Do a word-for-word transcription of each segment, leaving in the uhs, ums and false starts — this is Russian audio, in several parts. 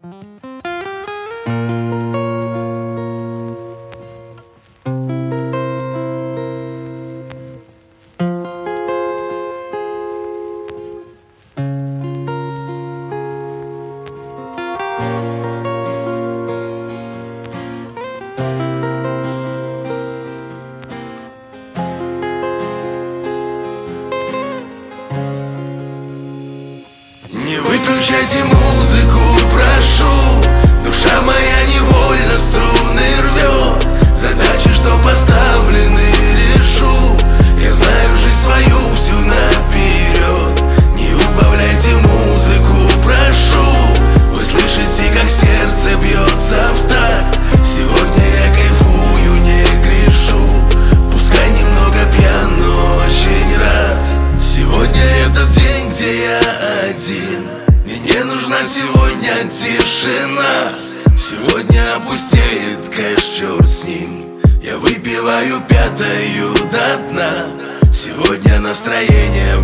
Не выключайте музыку, прошу. Душа моя невольно струны рвет. Задачи, что поставлены, решу. Я знаю жизнь свою всю наперед. Не убавляйте музыку, прошу. Вы слышите, как сердце бьется в такт. Сегодня я кайфую, не грешу. Пускай немного пьян, но очень рад. Сегодня этот день, где я один. Мне не нужна сегодня тишина. Сегодня опустеет кэш, черт с ним. Я выпиваю пятую до дна. Сегодня настроение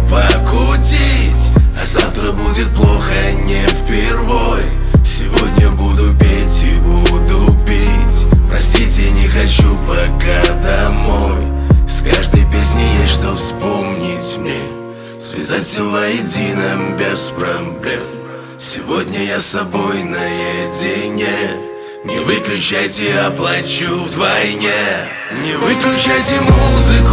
покутить, а завтра будет плохо не впервой. Сегодня буду петь и буду пить. Простите, не хочу пока домой. С каждой песней есть что вспомнить мне. Связать все воедино без проблем. Сегодня я с собой наедине. Не выключайте, оплачу вдвойне. Не выключайте музыку,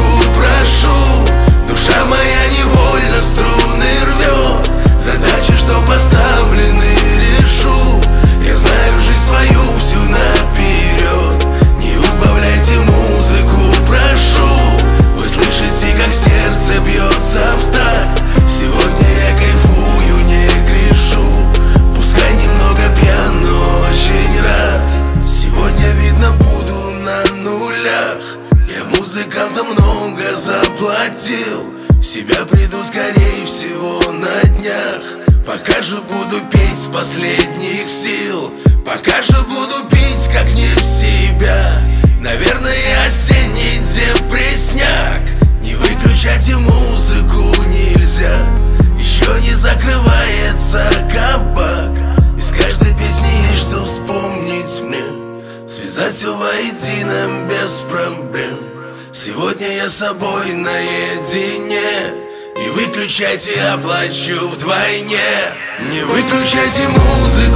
прошу. Душа моя невольно струны рвет. Задачи, что поставлены, решу. Я знаю жизнь свою всю наперед. Не убавляйте музыку, прошу. Вы слышите, как сердце бьется в такт. Сегодня я кайфую, не грешу. Пускай немного пьян, но очень рад. Сегодня, видно, буду на нулях. Я музыкантам много заплатил. В себя приду, скорее всего, на днях. Пока же буду петь с последних сил. Пока же буду пить, как не в себя. Наверное, осенний депрессняк. Не выключайте музыку, нельзя. Еще не закрывается кабак. Из каждой песни есть что вспомнить мне. Связать все воедино без проблем. Сегодня я с собой наедине. Не выключайте, оплачу вдвойне. Не выключайте музыку.